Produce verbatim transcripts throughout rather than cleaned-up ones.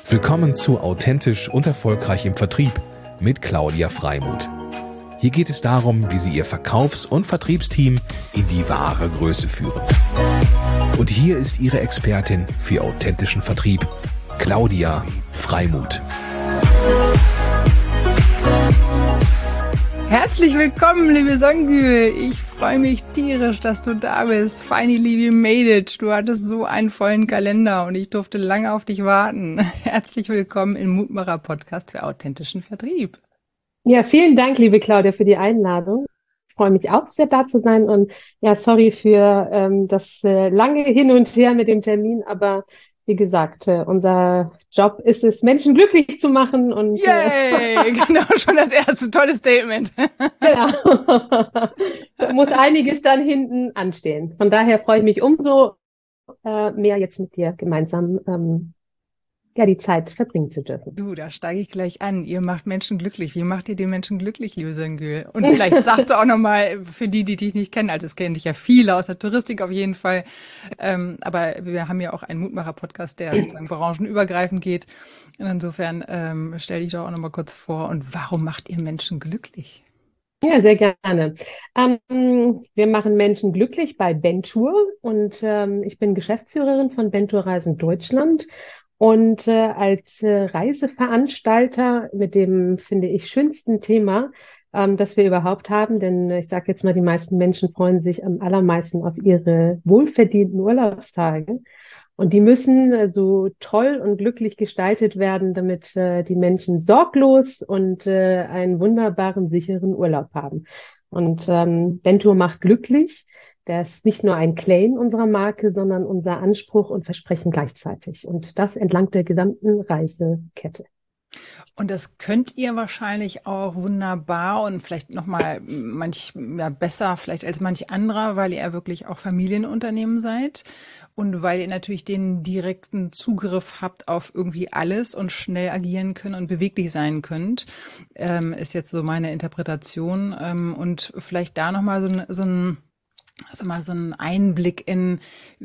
Willkommen zu Authentisch und Erfolgreich im Vertrieb mit Claudia Freimuth. Hier geht es darum, wie Sie Ihr Verkaufs- und Vertriebsteam in die wahre Größe führen. Und hier ist Ihre Expertin für authentischen Vertrieb, Claudia Freimuth. Herzlich willkommen, liebe Songül. Ich freue mich tierisch, dass du da bist. Finally we made it. Du hattest so einen vollen Kalender und ich durfte lange auf dich warten. Herzlich willkommen im Mutmacher Podcast für authentischen Vertrieb. Ja, vielen Dank, liebe Claudia, für die Einladung. Ich freue mich auch sehr, da zu sein und ja, sorry für ähm, das äh, lange Hin und Her mit dem Termin, aber wie gesagt, äh, unser Job ist es, Menschen glücklich zu machen und Yay, äh, genau, schon das erste tolle Statement. Genau. Da muss einiges dann hinten anstehen. Von daher freue ich mich umso äh, mehr jetzt mit dir gemeinsam ähm, ja die Zeit verbringen zu dürfen. Du, da steige ich gleich an. Ihr macht Menschen glücklich. Wie macht ihr die Menschen glücklich, liebe Songül? Und vielleicht sagst du auch nochmal, für die, die dich nicht kennen, also es kennen dich ja viele aus der Touristik auf jeden Fall, ähm, aber wir haben ja auch einen Mutmacher-Podcast, der sozusagen branchenübergreifend geht. Und insofern ähm, stell dich doch auch nochmal kurz vor. Und warum macht ihr Menschen glücklich? Ja, sehr gerne. Ähm, wir machen Menschen glücklich bei Bentour und ähm, ich bin Geschäftsführerin von Bentour Reisen Deutschland. Und äh, als äh, Reiseveranstalter mit dem, finde ich, schönsten Thema, ähm, das wir überhaupt haben, denn äh, ich sage jetzt mal, die meisten Menschen freuen sich am allermeisten auf ihre wohlverdienten Urlaubstage. Und die müssen äh, so toll und glücklich gestaltet werden, damit äh, die Menschen sorglos und äh, einen wunderbaren, sicheren Urlaub haben. Und ähm, Bentour macht glücklich. Das ist nicht nur ein Claim unserer Marke, sondern unser Anspruch und Versprechen gleichzeitig. Und das entlang der gesamten Reisekette. Und das könnt ihr wahrscheinlich auch wunderbar und vielleicht nochmal manch, ja, besser vielleicht als manch anderer, weil ihr ja wirklich auch Familienunternehmen seid und weil ihr natürlich den direkten Zugriff habt auf irgendwie alles und schnell agieren könnt und beweglich sein könnt, ähm, ist jetzt so meine Interpretation. Ähm, und vielleicht da nochmal so ein, so ein Also mal so ein Einblick in,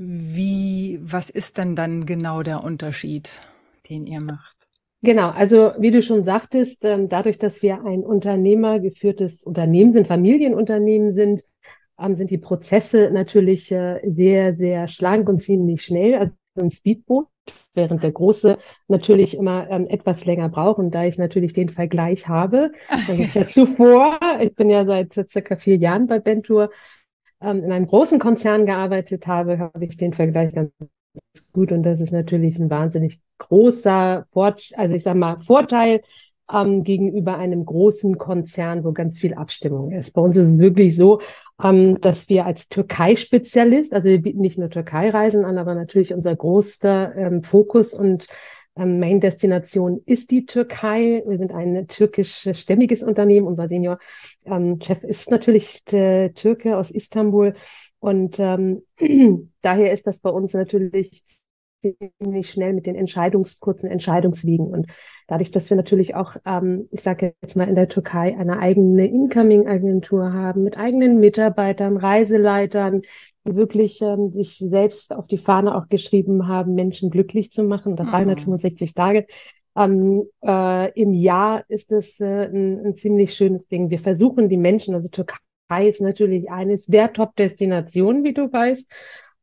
wie, was ist denn dann genau der Unterschied, den ihr macht? Genau, also wie du schon sagtest, ähm, dadurch, dass wir ein unternehmergeführtes Unternehmen sind, Familienunternehmen sind, ähm, sind die Prozesse natürlich äh, sehr, sehr schlank und ziemlich schnell. Also ein Speedboot, während der Große natürlich immer ähm, etwas länger braucht. Und da ich natürlich den Vergleich habe, weil ich ja zuvor, ich bin ja seit circa vier Jahren bei Bentour, ähm, in einem großen Konzern gearbeitet habe, habe ich den Vergleich ganz gut. Und das ist natürlich ein wahnsinnig großer, Fort also ich sag mal, Vorteil ähm, gegenüber einem großen Konzern, wo ganz viel Abstimmung ist. Bei uns ist es wirklich so, ähm, dass wir als Türkei-Spezialist, also wir bieten nicht nur Türkei-Reisen an, aber natürlich unser größter ähm, Fokus und ähm, Main-Destination ist die Türkei. Wir sind ein türkisch-stämmiges Unternehmen. Unser Senior ähm, Chef ist natürlich der Türke aus Istanbul. Und ähm, daher ist das bei uns natürlich ziemlich schnell mit den Entscheidungs, kurzen Entscheidungswegen. Und dadurch, dass wir natürlich auch, ähm, ich sage jetzt mal in der Türkei, eine eigene Incoming-Agentur haben, mit eigenen Mitarbeitern, Reiseleitern, die wirklich ähm, sich selbst auf die Fahne auch geschrieben haben, Menschen glücklich zu machen, das dreihundertfünfundsechzig Tage. Ähm, äh, im Jahr ist es äh, ein, ein ziemlich schönes Ding. Wir versuchen die Menschen, also Türkei ist natürlich eines der Top-Destinationen, wie du weißt,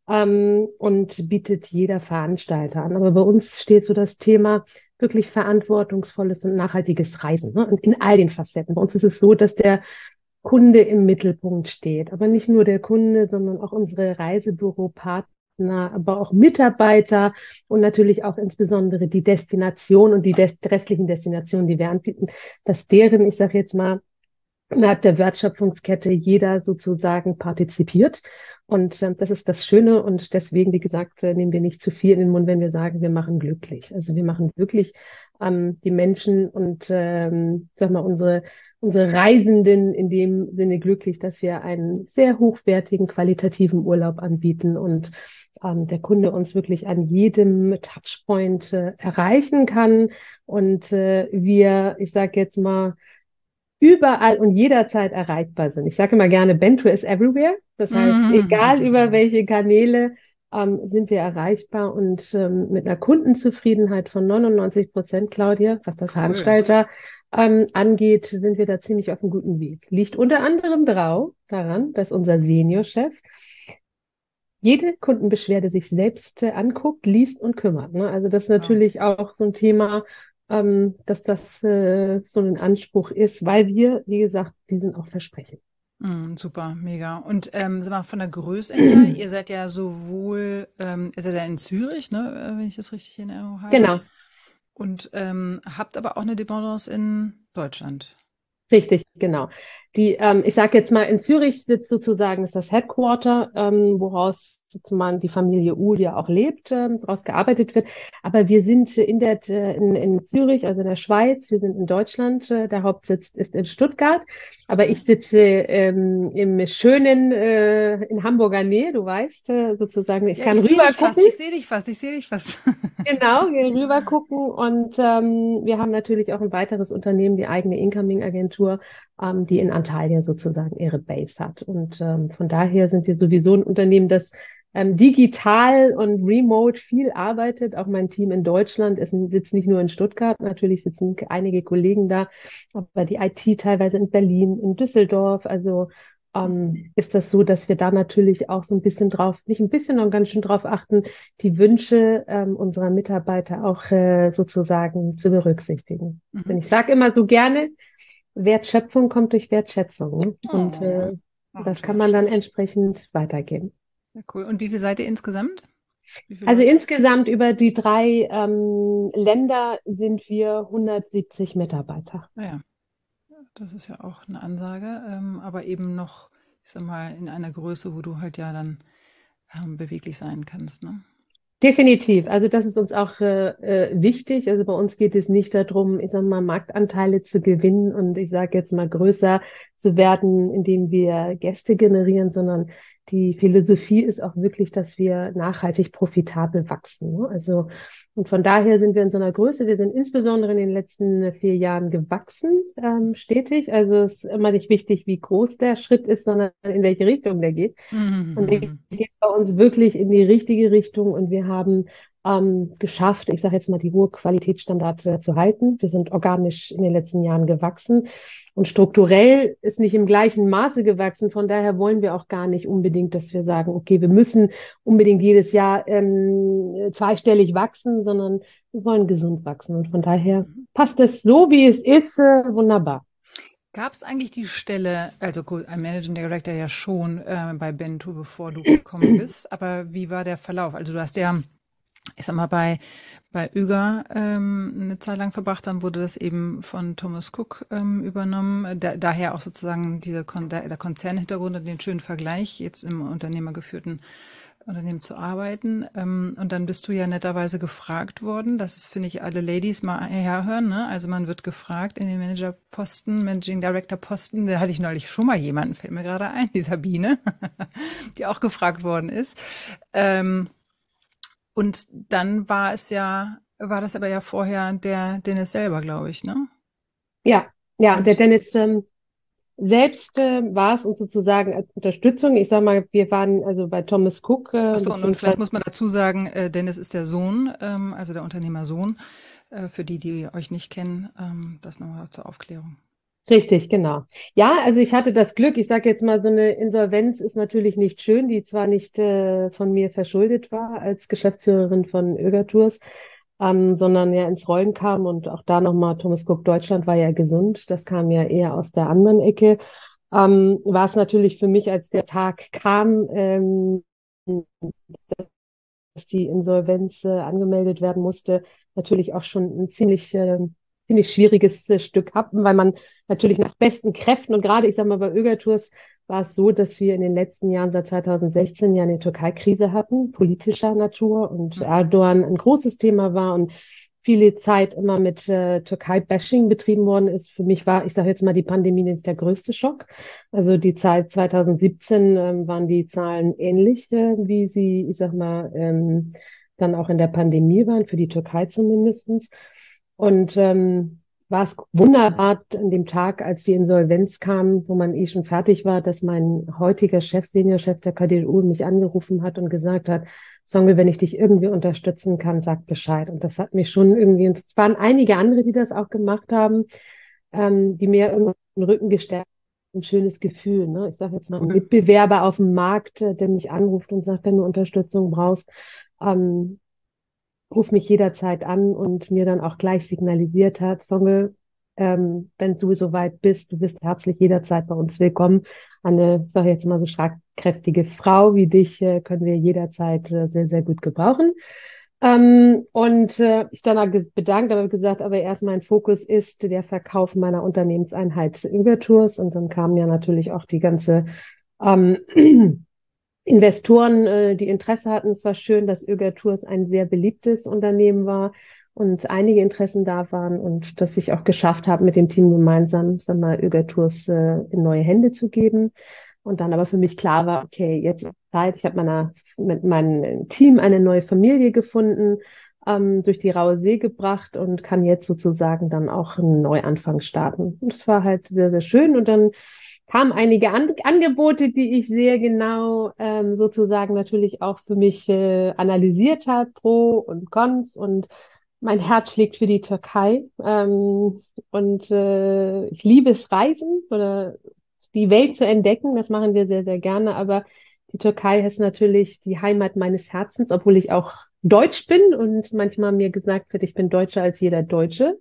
ähm, und bietet jeder Veranstalter an. Aber bei uns steht so das Thema wirklich verantwortungsvolles und nachhaltiges Reisen, ne? Und in all den Facetten. Bei uns ist es so, dass der Kunde im Mittelpunkt steht. Aber nicht nur der Kunde, sondern auch unsere Reisebüropartner, aber auch Mitarbeiter und natürlich auch insbesondere die Destination und die des restlichen Destinationen, die wir anbieten, dass deren, ich sage jetzt mal, innerhalb der Wertschöpfungskette jeder sozusagen partizipiert. Und ähm, das ist das Schöne. Und deswegen, wie gesagt, äh, nehmen wir nicht zu viel in den Mund, wenn wir sagen, wir machen glücklich. Also wir machen wirklich ähm, die Menschen und ähm, sag mal, unsere, unsere Reisenden in dem Sinne glücklich, dass wir einen sehr hochwertigen, qualitativen Urlaub anbieten und ähm, der Kunde uns wirklich an jedem Touchpoint äh, erreichen kann. Und äh, wir, ich sage jetzt mal, überall und jederzeit erreichbar sind. Ich sage immer gerne, Bentour is everywhere. Das heißt, egal über welche Kanäle ähm, sind wir erreichbar und ähm, mit einer Kundenzufriedenheit von neunundneunzig Prozent, Claudia, was das Cool. Veranstalter ähm, angeht, sind wir da ziemlich auf einem guten Weg. Liegt unter anderem drau daran, dass unser Seniorchef jede Kundenbeschwerde sich selbst äh, anguckt, liest und kümmert. Ne? Also das ist Wow. natürlich auch so ein Thema, ähm, dass das äh, so ein Anspruch ist, weil wir, wie gesagt, diesen auch versprechen. Mm, super, mega. Und ähm, sag mal, von der Größe her, ihr seid ja sowohl, ähm, ihr seid ja in Zürich, ne, äh, wenn ich das richtig in Erinnerung habe, Genau. und ähm, habt aber auch eine Dependance in Deutschland. Richtig, genau. Die, ähm, ich sage jetzt mal, in Zürich sitzt sozusagen ist das Headquarter, ähm, woraus sozusagen die Familie Uhl ja auch lebt, ähm, daraus gearbeitet wird. Aber wir sind in der in, in Zürich, also in der Schweiz, wir sind in Deutschland. Äh, der Hauptsitz ist in Stuttgart, aber ich sitze ähm, im schönen äh, in Hamburger Nähe. Du weißt äh, sozusagen, ich Ja, kann ich sehe rüber dich fast, gucken. ich sehe dich fast, ich sehe dich fast. Genau, wir rüber gucken und ähm, wir haben natürlich auch ein weiteres Unternehmen, die eigene Incoming-Agentur, ähm, die in Antalya sozusagen ihre Base hat. Und ähm, von daher sind wir sowieso ein Unternehmen, das ähm, digital und remote viel arbeitet. Auch mein Team in Deutschland ist, sitzt nicht nur in Stuttgart, natürlich sitzen einige Kollegen da, aber die I T teilweise in Berlin, in Düsseldorf. Also ähm, ist das so, dass wir da natürlich auch so ein bisschen drauf, nicht ein bisschen, sondern ganz schön drauf achten, die Wünsche ähm, unserer Mitarbeiter auch äh, sozusagen zu berücksichtigen. Denn Mhm. ich sage immer so gerne, Wertschöpfung kommt durch Wertschätzung. Ne? Und Oh, äh, auch ein das kann schöner man dann Spruch. entsprechend weitergeben. Sehr cool. Und wie viel seid ihr insgesamt? Wie viele Also Leute? insgesamt über die drei ähm, Länder sind wir hundertsiebzig Mitarbeiter. Naja, das ist ja auch eine Ansage, ähm, aber eben noch, ich sag mal, in einer Größe, wo du halt ja dann ähm, beweglich sein kannst, ne? Definitiv. Also das ist uns auch äh, äh, wichtig. Also bei uns geht es nicht darum, ich sag mal, Marktanteile zu gewinnen und ich sage jetzt mal größer zu werden, indem wir Gäste generieren, sondern die Philosophie ist auch wirklich, dass wir nachhaltig profitabel wachsen. Ne? Also und von daher sind wir in so einer Größe. Wir sind insbesondere in den letzten vier Jahren gewachsen, ähm, stetig. Also es ist immer nicht wichtig, wie groß der Schritt ist, sondern in welche Richtung der geht. Und der Mhm. geht bei uns wirklich in die richtige Richtung und wir haben ähm, geschafft, ich sage jetzt mal, die hohe Qualitätsstandards äh, zu halten. Wir sind organisch in den letzten Jahren gewachsen und strukturell ist nicht im gleichen Maße gewachsen. Von daher wollen wir auch gar nicht unbedingt, dass wir sagen, okay, wir müssen unbedingt jedes Jahr ähm, zweistellig wachsen, sondern wir wollen gesund wachsen. Und von daher Mhm. passt es so, wie es ist, äh, wunderbar. Gab es eigentlich die Stelle, also gut, ein Managing Director ja schon äh, bei Bento, bevor du gekommen bist, aber wie war der Verlauf? Also du hast ja, ich sag mal, bei, bei Uber ähm, eine Zeit lang verbracht, dann wurde das eben von Thomas Cook ähm, übernommen. Da, daher auch sozusagen dieser Kon der, der Konzernhintergrund und den schönen Vergleich, jetzt im unternehmergeführten Unternehmen zu arbeiten. Ähm, und dann bist du ja netterweise gefragt worden. Das ist, finde ich, alle Ladies mal herhören. Ne? Also man wird gefragt in den Managerposten, Managing Director Posten. Da hatte ich neulich schon mal jemanden, fällt mir gerade ein, die Sabine, die auch gefragt worden ist. Ähm, und dann war es ja, war das aber ja vorher der Dennis selber, glaube ich, ne? Ja, ja, der Und Dennis ähm, selbst äh, war es uns sozusagen als Unterstützung. Ich sag mal, wir waren also bei Thomas Cook, ach äh, so, und, und vielleicht beziehungsweise muss man dazu sagen, äh, Dennis ist der Sohn, ähm, also der Unternehmersohn, äh, für die, die euch nicht kennen, ähm, das nochmal zur Aufklärung. richtig, genau. Ja, also ich hatte das Glück, ich sage jetzt mal, so eine Insolvenz ist natürlich nicht schön, die zwar nicht äh, von mir verschuldet war als Geschäftsführerin von Ögertours, ähm, sondern ja ins Rollen kam und auch da nochmal, Thomas Cook Deutschland war ja gesund, das kam ja eher aus der anderen Ecke. Ähm, war es natürlich für mich, als der Tag kam, ähm, dass die Insolvenz äh, angemeldet werden musste, natürlich auch schon ein ziemlich, äh, ziemlich schwieriges äh, Stück ab, weil man natürlich nach besten Kräften und gerade, ich sag mal, bei Ögertours war es so, dass wir in den letzten Jahren seit zweitausendsechzehn ja eine Türkei-Krise hatten, politischer Natur und Mhm. Erdogan ein großes Thema war und viele Zeit immer mit äh, Türkei-Bashing betrieben worden ist. Für mich war, ich sage jetzt mal, die Pandemie nicht der größte Schock. Also die Zeit zweitausendsiebzehn ähm, waren die Zahlen ähnlich, äh, wie sie, ich sag mal, ähm, dann auch in der Pandemie waren, für die Türkei zumindestens. Und ähm, war es wunderbar an dem Tag, als die Insolvenz kam, wo man eh schon fertig war, dass mein heutiger Chef, Seniorchef der K D U, mich angerufen hat und gesagt hat, Songül, wenn ich dich irgendwie unterstützen kann, sag Bescheid. Und das hat mich schon irgendwie, und es waren einige andere, die das auch gemacht haben, ähm, die mir irgendwie den Rücken gestärkt haben. Ein schönes Gefühl, ne? Ich sage jetzt mal, ein Cool. Mitbewerber auf dem Markt, äh, der mich anruft und sagt, wenn du Unterstützung brauchst, ähm, ruf mich jederzeit an und mir dann auch gleich signalisiert hat, Songül, ähm, wenn du soweit bist, du bist herzlich jederzeit bei uns willkommen. Eine, ich sage jetzt mal so schlagkräftige Frau wie dich äh, können wir jederzeit äh, sehr, sehr gut gebrauchen. Ähm, und äh, ich dann auch ge- bedankt, aber gesagt, aber erst mein Fokus ist der Verkauf meiner Unternehmenseinheit Übertours. Und dann kam ja natürlich auch die ganze ähm, Investoren, äh, die Interesse hatten. Es war schön, dass Öger Tours ein sehr beliebtes Unternehmen war und einige Interessen da waren und dass ich auch geschafft habe, mit dem Team gemeinsam, sagen wir mal, Öger Tours äh, in neue Hände zu geben. Und dann aber für mich klar war, okay, jetzt ist Zeit. Ich habe meiner, mit meinem Team eine neue Familie gefunden, ähm, durch die Raue See gebracht und kann jetzt sozusagen dann auch einen Neuanfang starten. Und es war halt sehr, sehr schön. Und dann kamen einige An Angebote, die ich sehr genau ähm, sozusagen natürlich auch für mich äh, analysiert habe, Pro und Cons. Und mein Herz schlägt für die Türkei. Ähm, und äh, ich liebe es, Reisen oder die Welt zu entdecken. Das machen wir sehr, sehr gerne. Aber die Türkei ist natürlich die Heimat meines Herzens, obwohl ich auch Deutsch bin und manchmal mir gesagt wird, ich bin deutscher als jeder Deutsche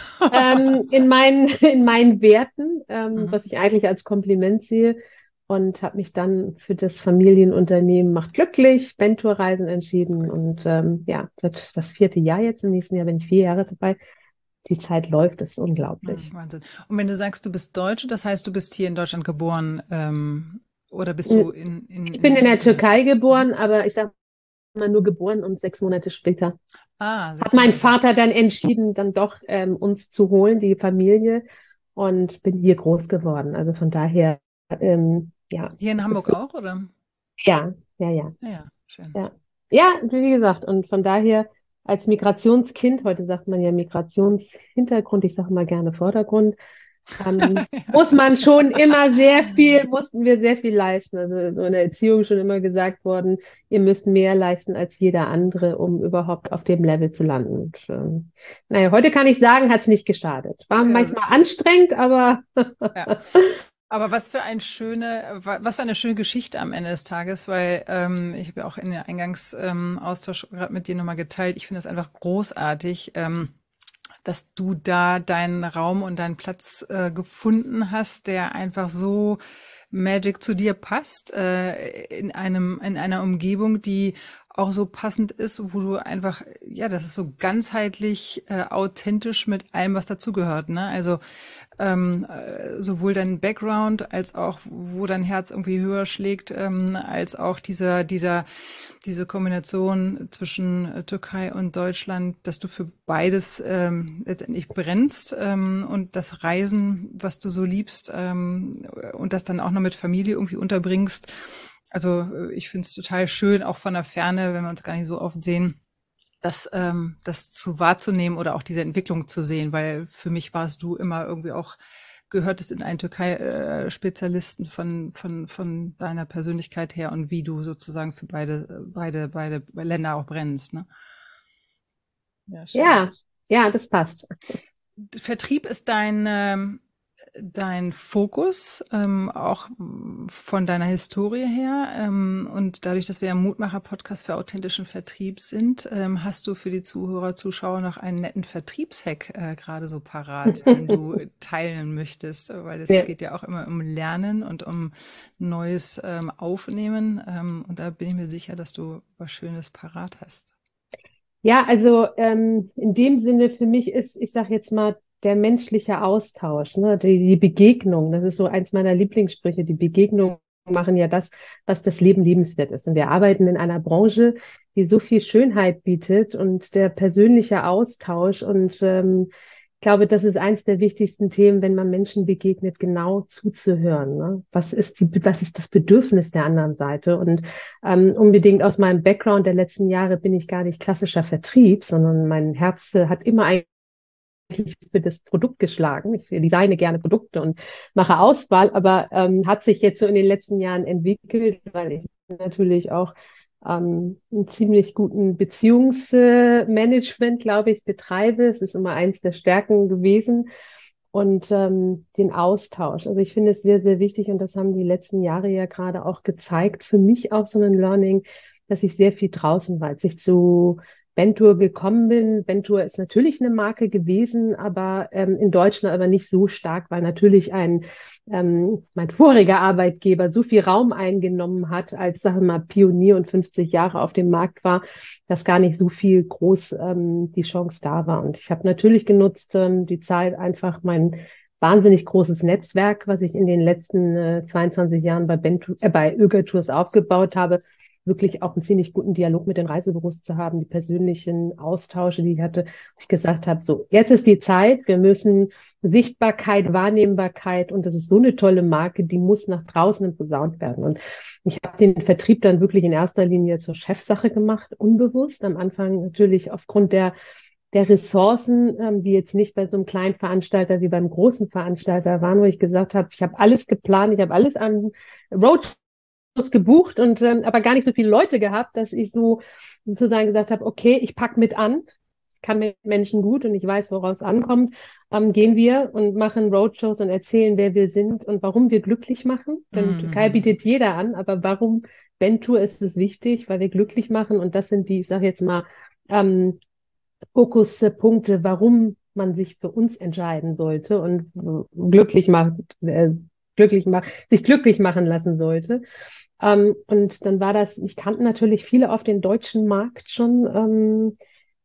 ähm, in meinen, in meinen Werten, ähm, Mhm. was ich eigentlich als Kompliment sehe. Und habe mich dann für das Familienunternehmen Macht glücklich, Bentour-Reisen entschieden. Und ähm, ja, das, das vierte Jahr jetzt, im nächsten Jahr bin ich vier Jahre dabei. Die Zeit läuft, das ist Hm, unglaublich. Wahnsinn. Und wenn du sagst, du bist Deutsche, das heißt, du bist hier in Deutschland geboren, ähm, oder bist du in, in, Ich bin in in der Italien? Türkei Mhm. geboren, aber ich sage mal nur geboren und sechs Monate später Ah, hat sechs mein Monate. Vater dann entschieden, dann doch ähm, uns zu holen, die Familie, und bin hier groß geworden. Also von daher, ähm, ja, Hier in es ist Hamburg so, auch, oder? ja, ja, ja, Ja, ja, schön. ja. Ja, wie gesagt, und von daher als Migrationskind, heute sagt man ja Migrationshintergrund, ich sage mal gerne Vordergrund, ähm, Ja, muss man verstehe. schon immer sehr viel, mussten wir sehr viel leisten. Also so in der Erziehung schon immer gesagt worden, ihr müsst mehr leisten als jeder andere, um überhaupt auf dem Level zu landen. Und, ähm, naja, heute kann ich sagen, hat es nicht geschadet. War Ja, manchmal anstrengend, aber ja. Aber was für ein schöne, wa- was für eine schöne Geschichte am Ende des Tages, weil ähm, ich habe ja auch in der Eingangsaustausch ähm, Austausch gerade mit dir nochmal geteilt. Ich finde es einfach großartig, ähm, dass du da deinen Raum und deinen Platz äh, gefunden hast, der einfach so Magic zu dir passt, äh, in einem, in einer Umgebung, die auch so passend ist, wo du einfach, ja, das ist so ganzheitlich, äh, authentisch mit allem, was dazugehört, ne? Also ähm, äh, sowohl dein Background als auch, wo dein Herz irgendwie höher schlägt, ähm, als auch dieser, dieser, diese Kombination zwischen äh, Türkei und Deutschland, dass du für beides ähm, letztendlich brennst, ähm, und das Reisen, was du so liebst, ähm, und das dann auch noch mit Familie irgendwie unterbringst. Also äh, ich finde es total schön, auch von der Ferne, wenn wir uns gar nicht so oft sehen, das, ähm, das zu wahrzunehmen oder auch diese Entwicklung zu sehen, weil für mich warst du immer irgendwie auch, gehörtest in einen Türkei-Spezialisten von, von, von deiner Persönlichkeit her und wie du sozusagen für beide, beide, beide Länder auch brennst, ne? Ja, schön. ja, ja, das passt. Vertrieb ist dein, ähm, dein Fokus, ähm, auch von deiner Historie her. Ähm, und dadurch, dass wir ja Mutmacher-Podcast für authentischen Vertrieb sind, ähm, hast du für die Zuhörer, Zuschauer noch einen netten Vertriebshack äh, gerade so parat, den du teilen möchtest, weil es Ja. geht ja auch immer um Lernen und um neues ähm, Aufnehmen. Ähm, und da bin ich mir sicher, dass du was Schönes parat hast. Ja, also ähm, in dem Sinne für mich ist, ich sage jetzt mal, der menschliche Austausch, ne, die, die Begegnung, das ist so eins meiner Lieblingssprüche. Die Begegnungen machen ja das, was das Leben lebenswert ist. Und wir arbeiten in einer Branche, die so viel Schönheit bietet und der persönliche Austausch. Und ähm, ich glaube, das ist eins der wichtigsten Themen, wenn man Menschen begegnet, genau zuzuhören. Ne? Was ist die, was ist das Bedürfnis der anderen Seite? Und ähm, unbedingt aus meinem Background der letzten Jahre bin ich gar nicht klassischer Vertrieb, sondern mein Herz äh, hat immer eigentlich für das Produkt geschlagen. Ich designe gerne Produkte und mache Auswahl, aber ähm, hat sich jetzt so in den letzten Jahren entwickelt, weil ich natürlich auch ähm, einen ziemlich guten Beziehungsmanagement, glaube ich, betreibe. Es ist immer eins der Stärken gewesen. Und ähm, den Austausch. Also ich finde es sehr, sehr wichtig und das haben die letzten Jahre ja gerade auch gezeigt. Für mich auch so ein Learning, dass ich sehr viel draußen war. Als ich zu Bentour gekommen bin, Bentour ist natürlich eine Marke gewesen, aber ähm, in Deutschland aber nicht so stark, weil natürlich ein ähm, mein voriger Arbeitgeber so viel Raum eingenommen hat, als, sagen wir mal, Pionier und fünfzig Jahre auf dem Markt war, dass gar nicht so viel groß ähm, die Chance da war. Und ich habe natürlich genutzt, ähm, die Zeit einfach mein wahnsinnig großes Netzwerk, was ich in den letzten äh, zweiundzwanzig Jahren bei, Bentour, äh, bei Öger Tours aufgebaut habe, wirklich auch einen ziemlich guten Dialog mit den Reisebüros zu haben, die persönlichen Austausche, die ich hatte, wo ich gesagt habe, so, jetzt ist die Zeit, wir müssen Sichtbarkeit, Wahrnehmbarkeit und das ist so eine tolle Marke, die muss nach draußen posaunt werden. Und ich habe den Vertrieb dann wirklich in erster Linie zur Chefsache gemacht, unbewusst. Am Anfang natürlich aufgrund der der Ressourcen, ähm, die jetzt nicht bei so einem kleinen Veranstalter wie beim großen Veranstalter waren, wo ich gesagt habe, ich habe alles geplant, ich habe alles an Road gebucht und ähm, aber gar nicht so viele Leute gehabt, dass ich so sozusagen gesagt habe, okay, ich pack mit an, ich kann mit Menschen gut und ich weiß, woraus es ankommt, ähm, gehen wir und machen Roadshows und erzählen, wer wir sind und warum wir glücklich machen. Denn Türkei Mhm. bietet jeder an, aber warum Bentour ist es wichtig, weil wir glücklich machen und das sind die, ich sage jetzt mal, ähm, Fokuspunkte, warum man sich für uns entscheiden sollte und äh, glücklich macht, äh, glücklich macht, sich glücklich machen lassen sollte. Ähm, und dann war das, ich kannte natürlich viele auf den deutschen Markt schon, ähm,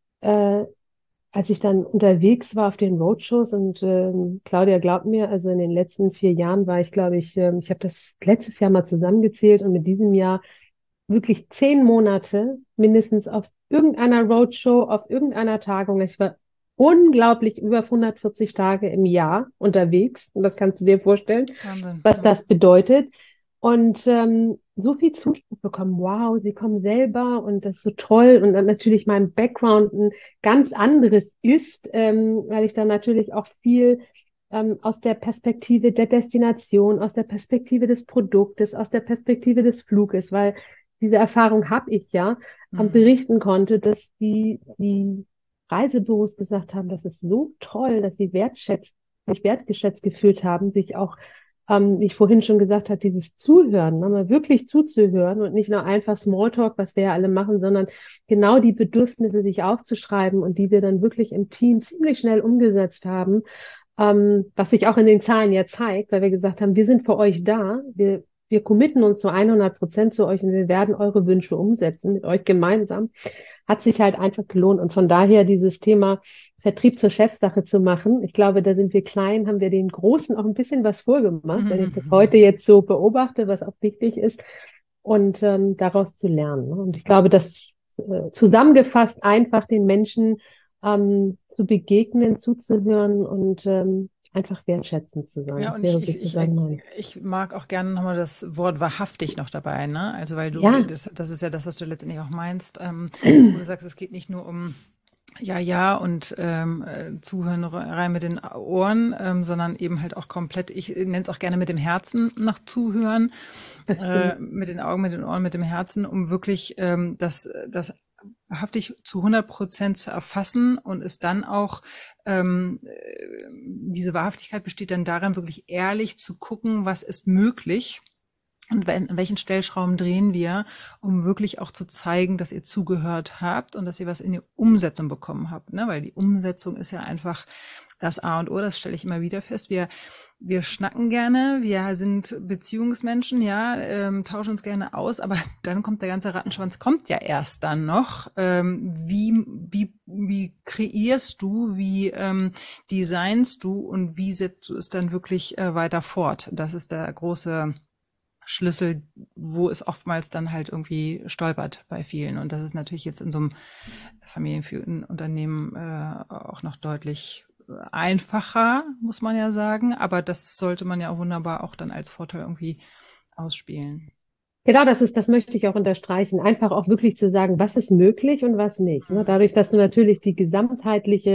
äh, als ich dann unterwegs war auf den Roadshows und ähm, Claudia glaubt mir, also in den letzten vier Jahren war ich, glaube ich, ähm, ich habe das letztes Jahr mal zusammengezählt und mit diesem Jahr wirklich zehn Monate mindestens auf irgendeiner Roadshow, auf irgendeiner Tagung. Ich war unglaublich über hundertvierzig Tage im Jahr unterwegs. Und das kannst du dir vorstellen, Wahnsinn. was das bedeutet. Und ähm, so viel Zuspruch bekommen. Wow, sie kommen selber und das ist so toll. Und dann natürlich mein Background ein ganz anderes ist, ähm, weil ich dann natürlich auch viel ähm, aus der Perspektive der Destination, aus der Perspektive des Produktes, aus der Perspektive des Fluges, weil diese Erfahrung habe ich ja, ähm, Mhm. berichten konnte, dass die, die Reisebüros gesagt haben, das ist so toll, dass sie wertschätzt, sich wertgeschätzt gefühlt haben, sich auch, ähm, wie ich vorhin schon gesagt habe, dieses Zuhören, ne, mal wirklich zuzuhören und nicht nur einfach Smalltalk, was wir ja alle machen, sondern genau die Bedürfnisse sich aufzuschreiben und die wir dann wirklich im Team ziemlich schnell umgesetzt haben, ähm, was sich auch in den Zahlen ja zeigt, weil wir gesagt haben, wir sind für euch da, wir wir committen uns zu hundert Prozent zu euch und wir werden eure Wünsche umsetzen mit euch gemeinsam, hat sich halt einfach gelohnt. Und von daher dieses Thema Vertrieb zur Chefsache zu machen, ich glaube, da sind wir klein, haben wir den Großen auch ein bisschen was vorgemacht, wenn ich das heute Mhm. jetzt so beobachte, was auch wichtig ist, und ähm, daraus zu lernen. Und ich glaube, dass äh, zusammengefasst einfach den Menschen ähm, zu begegnen, zuzuhören und ähm, einfach wertschätzend zu sein. Ja, Das und ich, wäre ich, ich, äh, sozusagen mein. ich mag auch gerne nochmal das Wort wahrhaftig noch dabei, ne? Also, weil du, Ja. das, das ist ja das, was du letztendlich auch meinst, ähm, wo du sagst, es geht nicht nur um ja, ja und ähm, äh, zuhören rein mit den Ohren, ähm, sondern eben halt auch komplett, ich nenne es auch gerne mit dem Herzen nach zuhören, äh, Absolut. mit den Augen, mit den Ohren, mit dem Herzen, um wirklich ähm, das, das wahrhaftig zu hundert Prozent zu erfassen und es dann auch, ähm, äh, diese Wahrhaftigkeit besteht dann darin, wirklich ehrlich zu gucken, was ist möglich und an welchen Stellschrauben drehen wir, um wirklich auch zu zeigen, dass ihr zugehört habt und dass ihr was in die Umsetzung bekommen habt, ne? Weil die Umsetzung ist ja einfach das A und O, das stelle ich immer wieder fest. Wir wir schnacken gerne, wir sind Beziehungsmenschen, ja, ähm, tauschen uns gerne aus, aber dann kommt der ganze Rattenschwanz, kommt ja erst dann noch. Ähm, wie, wie, wie kreierst du, wie ähm, designst du und wie setzt du es dann wirklich äh, weiter fort? Das ist der große Schlüssel, wo es oftmals dann halt irgendwie stolpert bei vielen. Und das ist natürlich jetzt in so einem familiengeführten Unternehmen äh, auch noch deutlich einfacher, muss man ja sagen. Aber das sollte man ja auch wunderbar auch dann als Vorteil irgendwie ausspielen. Genau, das ist, das möchte ich auch unterstreichen. Einfach auch wirklich zu sagen, was ist möglich und was nicht. Ne? Mhm. Dadurch, dass du natürlich die gesamtheitliche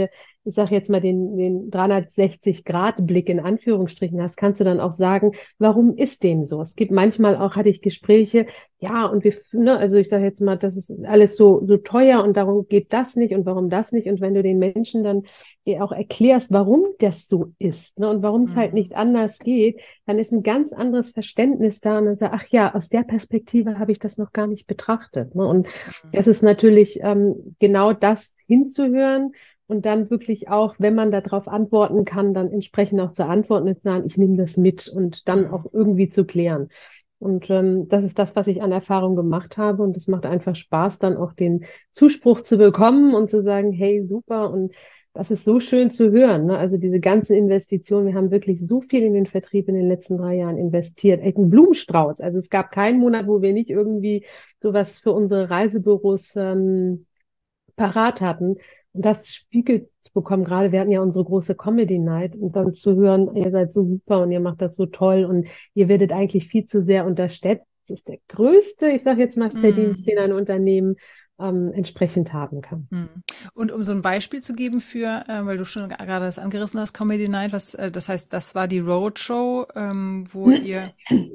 ich sage jetzt mal, den, den dreihundertsechzig-Grad-Blick in Anführungsstrichen hast, kannst du dann auch sagen, warum ist dem so? Es gibt manchmal auch, hatte ich Gespräche, ja, und wir, ne, also ich sage jetzt mal, das ist alles so, so teuer und darum geht das nicht und warum das nicht. Und wenn du den Menschen dann dir auch erklärst, warum das so ist, ne, und warum es halt Mhm. nicht anders geht, dann ist ein ganz anderes Verständnis da und dann sagt, ach ja, aus der Perspektive habe ich das noch gar nicht betrachtet. Ne? Und Mhm. das ist natürlich ähm, genau das hinzuhören und dann wirklich auch, wenn man darauf antworten kann, dann entsprechend auch zu antworten und zu sagen, ich nehme das mit und dann Mhm. auch irgendwie zu klären. Und ähm, das ist das, was ich an Erfahrung gemacht habe. Und es macht einfach Spaß, dann auch den Zuspruch zu bekommen und zu sagen, hey, super. Und das ist so schön zu hören. Ne? Also diese ganzen Investitionen, wir haben wirklich so viel in den Vertrieb in den letzten drei Jahren investiert. Echt ein Blumenstrauß. Also es gab keinen Monat, wo wir nicht irgendwie sowas für unsere Reisebüros ähm, parat hatten. Und das spiegelt zu bekommen, gerade wir hatten ja unsere große Comedy Night und dann zu hören, ihr seid so super und ihr macht das so toll und ihr werdet eigentlich viel zu sehr unterschätzt. Das ist der größte, ich sage jetzt mal, Verdienst, den Mhm. ein Unternehmen ähm, entsprechend haben kann. Mhm. Und um so ein Beispiel zu geben für, äh, weil du schon gerade das angerissen hast, Comedy Night, was, äh, das heißt, das war die Roadshow, ähm, wo ihr,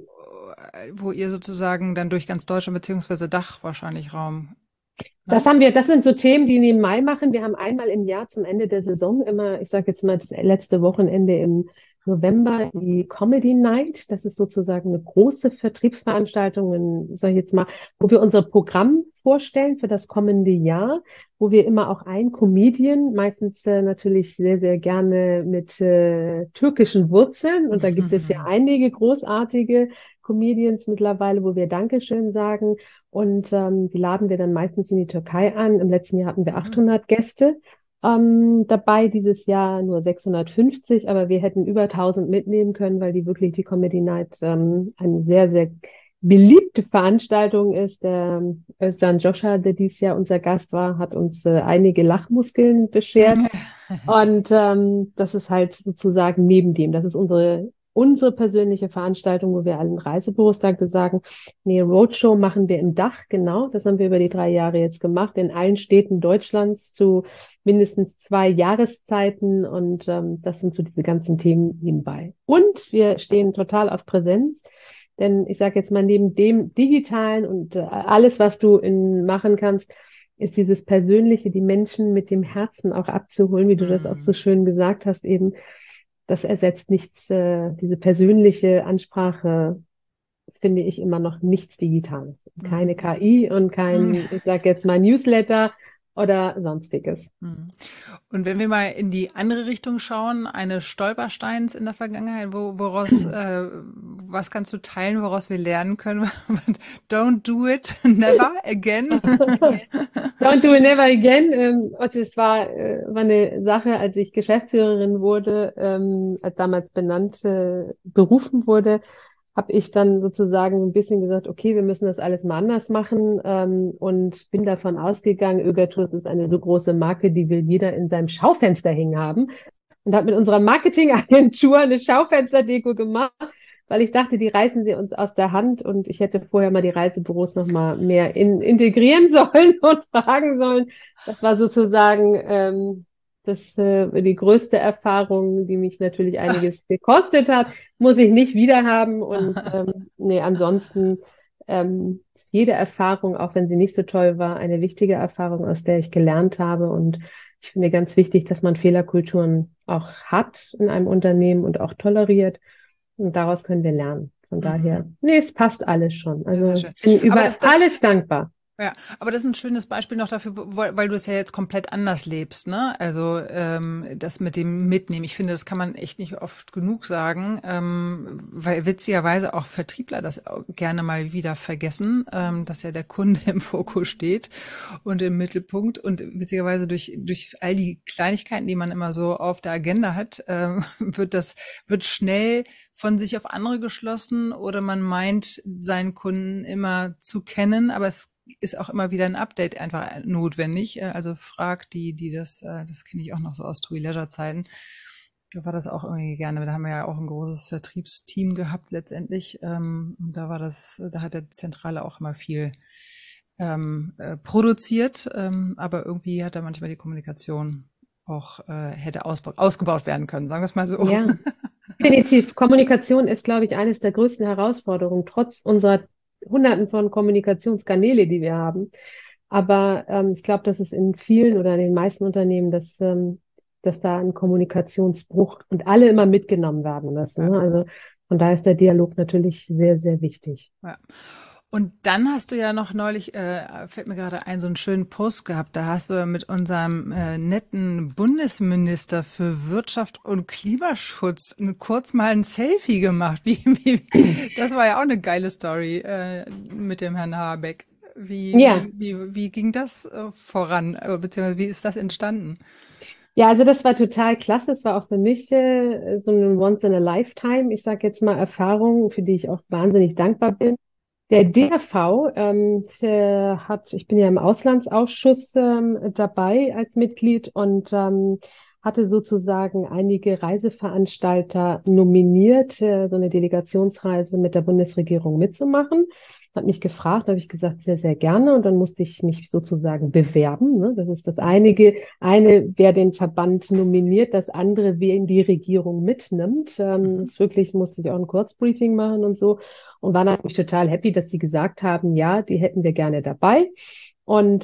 äh, wo ihr sozusagen dann durch ganz Deutschland beziehungsweise Dach wahrscheinlich Raum, Das ne? haben wir, das sind so Themen, die wir im Mai machen. Wir haben einmal im Jahr zum Ende der Saison immer, ich sage jetzt mal das letzte Wochenende im November, die Comedy Night. Das ist sozusagen eine große Vertriebsveranstaltung, sage ich jetzt mal, wo wir unser Programm vorstellen für das kommende Jahr, wo wir immer auch ein Comedian, meistens äh, natürlich sehr, sehr gerne mit äh, türkischen Wurzeln. Und da gibt es ja einige großartige Comedians mittlerweile, wo wir Dankeschön sagen. Und ähm, die laden wir dann meistens in die Türkei an. Im letzten Jahr hatten wir Mhm. achthundert Gäste ähm, dabei, dieses Jahr nur sechshundertfünfzig, aber wir hätten über tausend mitnehmen können, weil die wirklich die Comedy Night ähm, eine sehr, sehr beliebte Veranstaltung ist. Der ähm, Özcan Joscha, der dieses Jahr unser Gast war, hat uns äh, einige Lachmuskeln beschert. Und ähm, das ist halt sozusagen neben dem. Das ist unsere, unsere persönliche Veranstaltung, wo wir allen Reisebüros Danke sagen. Nee, Roadshow machen wir im Dach, genau. Das haben wir über die drei Jahre jetzt gemacht, in allen Städten Deutschlands zu mindestens zwei Jahreszeiten. Und ähm, das sind so diese ganzen Themen nebenbei. Und wir stehen total auf Präsenz. Denn ich sage jetzt mal, neben dem Digitalen und äh, alles, was du in, machen kannst, ist dieses Persönliche, die Menschen mit dem Herzen auch abzuholen, wie du das auch so Mhm. schön gesagt hast, eben, das ersetzt nichts, äh, diese persönliche Ansprache, finde ich immer noch nichts Digitales. Keine Mhm. K I und Mhm. kein, ich sage jetzt mal Newsletter oder sonstiges. Mhm. Und wenn wir mal in die andere Richtung schauen, eine Stolpersteins in der Vergangenheit, wo, woraus, äh, was kannst du teilen, woraus wir lernen können? Don't do it, never again. Don't do it never again. Ähm, also es war, äh, war eine Sache, als ich Geschäftsführerin wurde, ähm, als damals benannt, äh, berufen wurde, habe ich dann sozusagen so ein bisschen gesagt, okay, wir müssen das alles mal anders machen, ähm, und bin davon ausgegangen, Ögertours ist eine so große Marke, die will jeder in seinem Schaufenster hängen haben und habe mit unserer Marketingagentur eine Schaufensterdeko gemacht, weil ich dachte, die reißen sie uns aus der Hand und ich hätte vorher mal die Reisebüros noch mal mehr in, integrieren sollen und fragen sollen. Das war sozusagen ähm, das, äh, die größte Erfahrung, die mich natürlich einiges gekostet hat, muss ich nicht wieder haben. Und ähm, nee, ansonsten ähm, ist jede Erfahrung, auch wenn sie nicht so toll war, eine wichtige Erfahrung, aus der ich gelernt habe. Und ich finde ganz wichtig, dass man Fehlerkulturen auch hat in einem Unternehmen und auch toleriert. Und daraus können wir lernen. Von Mhm. daher, nee, es passt alles schon. Ja, sehr Also schön. ich bin Aber über das, das, alles dankbar. Ja, aber das ist ein schönes Beispiel noch dafür, wo- weil du es ja jetzt komplett anders lebst, ne? Also ähm, das mit dem Mitnehmen. Ich finde, das kann man echt nicht oft genug sagen, ähm, weil witzigerweise auch Vertriebler das auch gerne mal wieder vergessen, ähm, dass ja der Kunde im Fokus steht und im Mittelpunkt und witzigerweise durch durch all die Kleinigkeiten, die man immer so auf der Agenda hat, ähm, wird das wird schnell von sich auf andere geschlossen oder man meint seinen Kunden immer zu kennen, aber es ist auch immer wieder ein Update einfach notwendig. Äh, Also fragt die, die das, äh, das kenne ich auch noch so aus TUI Leisure Zeiten. Da war das auch irgendwie gerne. Da haben wir ja auch ein großes Vertriebsteam gehabt letztendlich. Ähm, Und da war das, da hat der Zentrale auch immer viel ähm, äh, produziert, ähm, aber irgendwie hat da manchmal die Kommunikation auch äh, hätte ausba- ausgebaut werden können, sagen wir es mal so. Ja, definitiv. Kommunikation ist, glaube ich, eines der größten Herausforderungen, trotz unserer Hunderten von Kommunikationskanäle, die wir haben. Aber ähm, ich glaube, dass es in vielen oder in den meisten Unternehmen, dass, ähm, dass da ein Kommunikationsbruch und alle immer mitgenommen werden müssen. Ja. Ne? Also von daher ist der Dialog natürlich sehr, sehr wichtig. Ja. Und dann hast du ja noch neulich, äh, fällt mir gerade ein, so einen schönen Post gehabt. Da hast du ja mit unserem äh, netten Bundesminister für Wirtschaft und Klimaschutz n- kurz mal ein Selfie gemacht. Wie, wie, das war ja auch eine geile Story äh, mit dem Herrn Habeck. Wie, Ja, wie, wie, wie ging das äh, voran, äh, beziehungsweise wie ist das entstanden? ja, also das war total klasse. Es war auch für mich äh, so eine Once in a Lifetime, ich sage jetzt mal Erfahrung, für die ich auch wahnsinnig dankbar bin. Der D R V ähm, der hat, ich bin ja im Auslandsausschuss ähm, dabei als Mitglied und ähm, hatte sozusagen einige Reiseveranstalter nominiert, äh, so eine Delegationsreise mit der Bundesregierung mitzumachen. Hat mich gefragt, habe ich gesagt, sehr, sehr gerne. Und dann musste ich mich sozusagen bewerben. Ne? Das ist das einige, eine, wer den Verband nominiert, das andere, wer in die Regierung mitnimmt. Ähm, das ist wirklich, musste ich auch ein Kurzbriefing machen und so. Und war natürlich total happy, dass sie gesagt haben, ja, die hätten wir gerne dabei. Und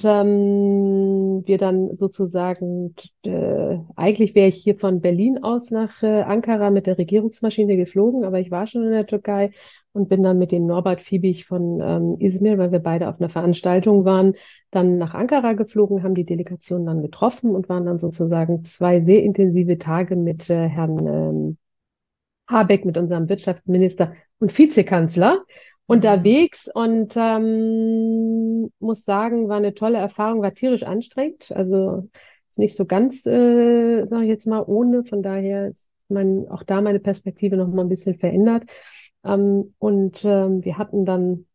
ähm, wir dann sozusagen, äh, eigentlich wäre ich hier von Berlin aus nach äh, Ankara mit der Regierungsmaschine geflogen, aber ich war schon in der Türkei und bin dann mit dem Norbert Fiebig von ähm, Izmir, weil wir beide auf einer Veranstaltung waren, dann nach Ankara geflogen, haben die Delegation dann getroffen und waren dann sozusagen zwei sehr intensive Tage mit äh, Herrn ähm, Habeck, mit unserem Wirtschaftsminister und Vizekanzler Mhm. unterwegs und ähm, muss sagen, war eine tolle Erfahrung, war tierisch anstrengend. Also ist nicht so ganz, äh, sage ich jetzt mal, ohne. Von daher ist mein, auch da meine Perspektive noch mal ein bisschen verändert. Ähm, und ähm, wir hatten dann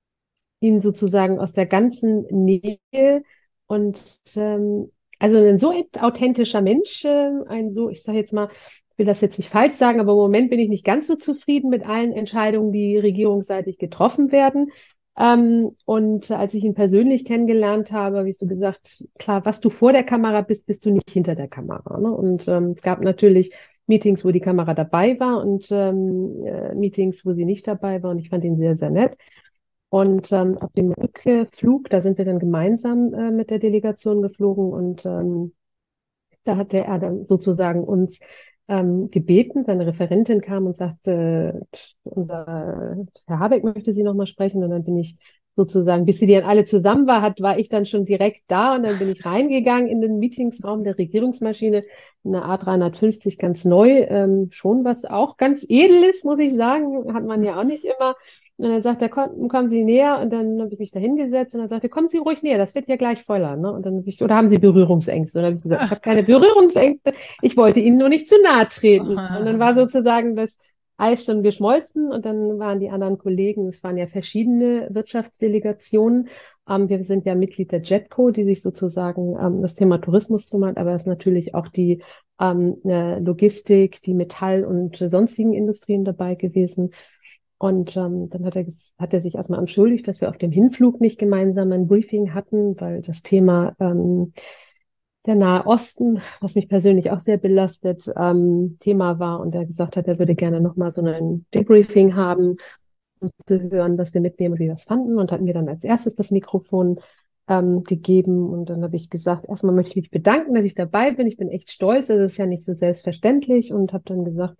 ihn sozusagen aus der ganzen Nähe und ähm, also ein so authentischer Mensch, äh, ein so, ich sage jetzt mal, ich will das jetzt nicht falsch sagen, aber im Moment bin ich nicht ganz so zufrieden mit allen Entscheidungen, die regierungsseitig getroffen werden. Ähm, und als ich ihn persönlich kennengelernt habe, habe ich so gesagt, klar, was du vor der Kamera bist, bist du nicht hinter der Kamera. Ne? Und ähm, es gab natürlich Meetings, wo die Kamera dabei war und ähm, äh, Meetings, wo sie nicht dabei war. Und ich fand ihn sehr, sehr nett. Und ähm, auf dem Rückflug, da sind wir dann gemeinsam äh, mit der Delegation geflogen und ähm, da hatte er dann sozusagen uns ähm, gebeten, seine Referentin kam und sagte, unser Herr Habeck möchte Sie nochmal sprechen. Und dann bin ich sozusagen, bis sie dann alle zusammen war, hat, war ich dann schon direkt da und dann bin ich reingegangen in den Meetingsraum der Regierungsmaschine, eine A dreihundertfünfzig ganz neu, ähm, schon was auch ganz edel ist, muss ich sagen, hat man ja auch nicht immer. Und dann sagt er, komm, kommen Sie näher. Und dann habe ich mich da hingesetzt und dann sagte er, kommen Sie ruhig näher, das wird ja gleich voller. Ne? Und dann habe ich, oder haben Sie Berührungsängste? Und dann habe ich gesagt, ich habe keine Berührungsängste, ich wollte Ihnen nur nicht zu nahe treten. Und dann war sozusagen das Eis schon geschmolzen und dann waren die anderen Kollegen, es waren ja verschiedene Wirtschaftsdelegationen. Ähm, wir sind ja Mitglied der JETCO, die sich sozusagen ähm, das Thema Tourismus kümmert, aber es ist natürlich auch die ähm, äh, Logistik, die Metall- und äh, sonstigen Industrien dabei gewesen. Und ähm, dann hat er, ges- hat er sich erstmal entschuldigt, dass wir auf dem Hinflug nicht gemeinsam ein Briefing hatten, weil das Thema ähm, der Nahe Osten, was mich persönlich auch sehr belastet, ähm, Thema war. Und er gesagt hat, er würde gerne nochmal so ein Debriefing haben, um zu hören, was wir mitnehmen und wie wir es fanden. Und hat mir dann als erstes das Mikrofon ähm, gegeben. Und dann habe ich gesagt, erstmal möchte ich mich bedanken, dass ich dabei bin. Ich bin echt stolz. Das ist ja nicht so selbstverständlich. Und habe dann gesagt,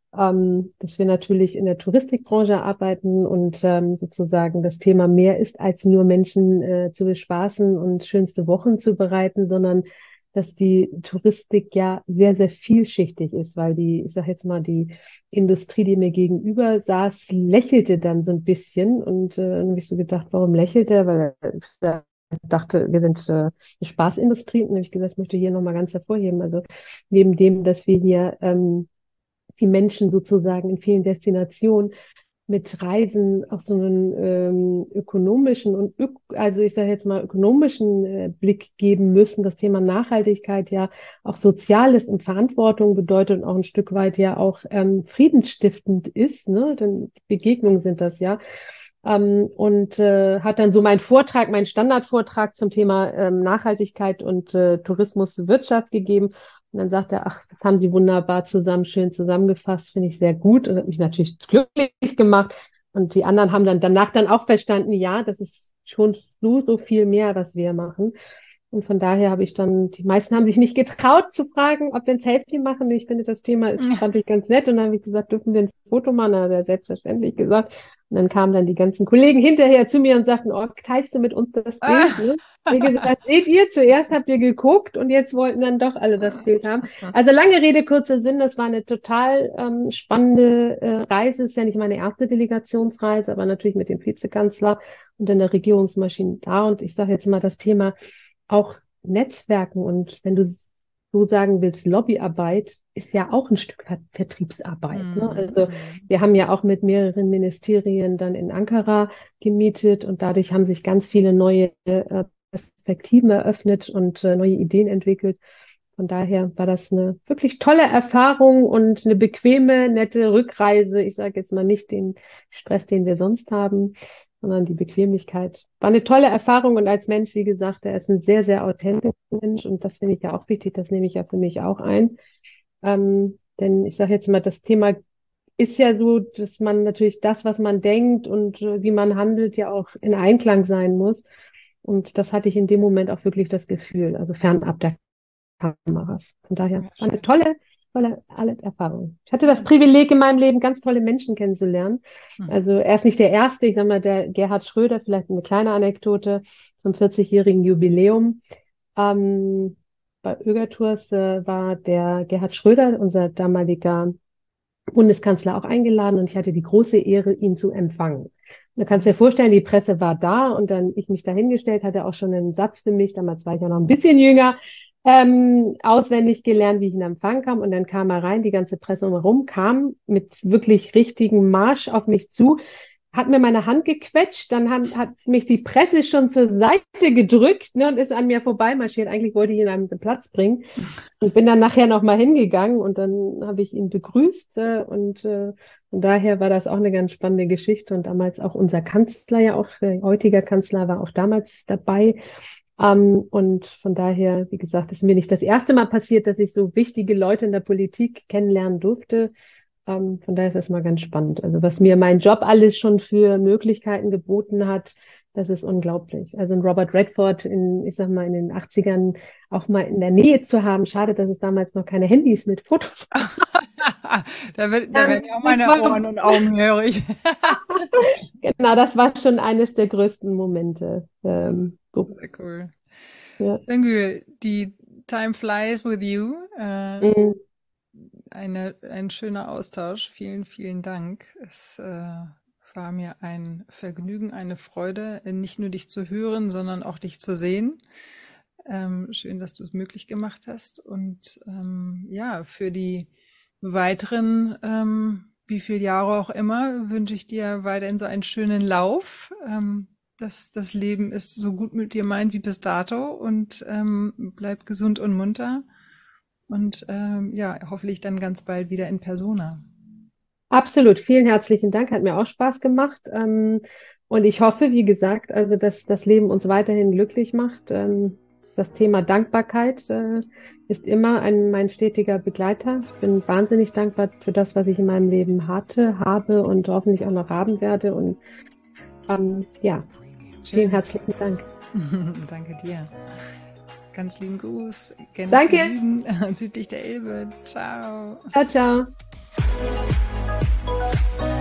ähm, dass wir natürlich in der Touristikbranche arbeiten und ähm, sozusagen das Thema mehr ist, als nur Menschen äh, zu bespaßen und schönste Wochen zu bereiten, sondern dass die Touristik ja sehr, sehr vielschichtig ist, weil die, ich sage jetzt mal, die Industrie, die mir gegenüber saß, lächelte dann so ein bisschen und äh, dann habe ich so gedacht, warum lächelt er? Weil er dachte, wir sind äh, eine Spaßindustrie und dann habe ich gesagt, ich möchte hier nochmal ganz hervorheben, also neben dem, dass wir hier ähm, die Menschen sozusagen in vielen Destinationen mit Reisen auch so einen ähm, ökonomischen und ök also ich sage jetzt mal ökonomischen äh, Blick geben müssen. Das Thema Nachhaltigkeit ja auch Soziales und Verantwortung bedeutet und auch ein Stück weit ja auch ähm, friedensstiftend ist, ne? Denn Begegnungen sind das ja. Ähm, und äh, hat dann so meinen Vortrag, meinen Standardvortrag zum Thema ähm, Nachhaltigkeit und äh, Tourismuswirtschaft gegeben. Und dann sagt er, ach, das haben Sie wunderbar zusammen, schön zusammengefasst, finde ich sehr gut. Und hat mich natürlich glücklich gemacht. Und die anderen haben dann danach dann auch verstanden, ja, das ist schon so, so viel mehr, was wir machen. Und von daher habe ich dann, die meisten haben sich nicht getraut zu fragen, ob wir ein Selfie machen. Ich finde, das Thema ist, fand ich ganz nett. Und dann habe ich gesagt, dürfen wir ein Foto machen? Dann hat er selbstverständlich gesagt. Und dann kamen dann die ganzen Kollegen hinterher zu mir und sagten, oh, teilst du mit uns das Bild? Ne? Und ich gesagt, seht ihr, zuerst habt ihr geguckt und jetzt wollten dann doch alle das Bild haben. Also lange Rede, kurzer Sinn, das war eine total ähm, spannende äh, Reise. Ist ja nicht meine erste Delegationsreise, aber natürlich mit dem Vizekanzler und in der Regierungsmaschine da. Und ich sage jetzt mal das Thema auch Netzwerken und wenn du so sagen willst, Lobbyarbeit ist ja auch ein Stück Ver Vertriebsarbeit. Mhm. Ne? Also wir haben ja auch mit mehreren Ministerien dann in Ankara gemietet und dadurch haben sich ganz viele neue äh, Perspektiven eröffnet und äh, neue Ideen entwickelt. Von daher war das eine wirklich tolle Erfahrung und eine bequeme, nette Rückreise. Ich sage jetzt mal nicht den Stress, den wir sonst haben, sondern die Bequemlichkeit. War eine tolle Erfahrung und als Mensch, wie gesagt, er ist ein sehr, sehr authentischer Mensch und das finde ich ja auch wichtig, das nehme ich ja für mich auch ein. Ähm, denn ich sage jetzt mal, das Thema ist ja so, dass man natürlich das, was man denkt und äh, wie man handelt, ja auch in Einklang sein muss. Und das hatte ich in dem Moment auch wirklich das Gefühl, also fernab der Kameras. Von daher Ja, war eine schön. tolle, tolle alle Erfahrung. Ich hatte das Privileg in meinem Leben, ganz tolle Menschen kennenzulernen. Mhm. Also er ist nicht der Erste, ich sag mal, der Gerhard Schröder, vielleicht eine kleine Anekdote zum vierzigjährigen Jubiläum. Ähm, bei Ögertours äh, war der Gerhard Schröder, unser damaliger Bundeskanzler, auch eingeladen und ich hatte die große Ehre, ihn zu empfangen. Du kannst dir vorstellen, die Presse war da und dann ich mich dahingestellt, hatte auch schon einen Satz für mich, damals war ich ja noch ein bisschen jünger, ähm, auswendig gelernt, wie ich in Empfang kam und dann kam er rein, die ganze Presse umherum, kam mit wirklich richtigem Marsch auf mich zu, hat mir meine Hand gequetscht, dann haben, hat mich die Presse schon zur Seite gedrückt, ne, und ist an mir vorbeimarschiert. Eigentlich wollte ich ihn an den Platz bringen und bin dann nachher nochmal hingegangen und dann habe ich ihn begrüßt äh, und äh, von daher war das auch eine ganz spannende Geschichte und damals auch unser Kanzler, ja auch der heutige Kanzler war auch damals dabei. Ähm, und von daher, wie gesagt, ist mir nicht das erste Mal passiert, dass ich so wichtige Leute in der Politik kennenlernen durfte. Ähm, von daher ist das mal ganz spannend. Also was mir mein Job alles schon für Möglichkeiten geboten hat, das ist unglaublich. Also ein Robert Redford in, ich sag mal, in den achtzigern auch mal in der Nähe zu haben. Schade, dass es damals noch keine Handys mit Fotos gab. Da, wird, da werden ja auch meine Das war- Ohren und Augen hörig. Genau, das war schon eines der größten Momente. Ähm, so, Sehr cool. ja. Sengül, die Time flies with you. Äh, Mm, eine, ein schöner Austausch. Vielen, vielen Dank. Es äh, war mir ein Vergnügen, eine Freude, nicht nur dich zu hören, sondern auch dich zu sehen. Ähm, schön, dass du es möglich gemacht hast. Und ähm, ja, für die weiteren, ähm, wie viele Jahre auch immer, wünsche ich dir weiterhin so einen schönen Lauf. Ähm, dass das Leben ist so gut mit dir meint wie bis dato und ähm, bleib gesund und munter. Und ähm, ja, hoffentlich dann ganz bald wieder in Persona. absolut. Vielen herzlichen Dank. Hat mir auch Spaß gemacht. Ähm, und ich hoffe, wie gesagt, also, dass das Leben uns weiterhin glücklich macht. Ähm, das Thema Dankbarkeit äh, ist immer ein, mein stetiger Begleiter. Ich bin wahnsinnig dankbar für das, was ich in meinem Leben hatte, habe und hoffentlich auch noch haben werde. Und ähm, ja, vielen Schön. herzlichen Dank. Danke dir. Ganz lieben Gruß. Gen Danke. Süden, südlich der Elbe. Ciao. Ciao, ciao.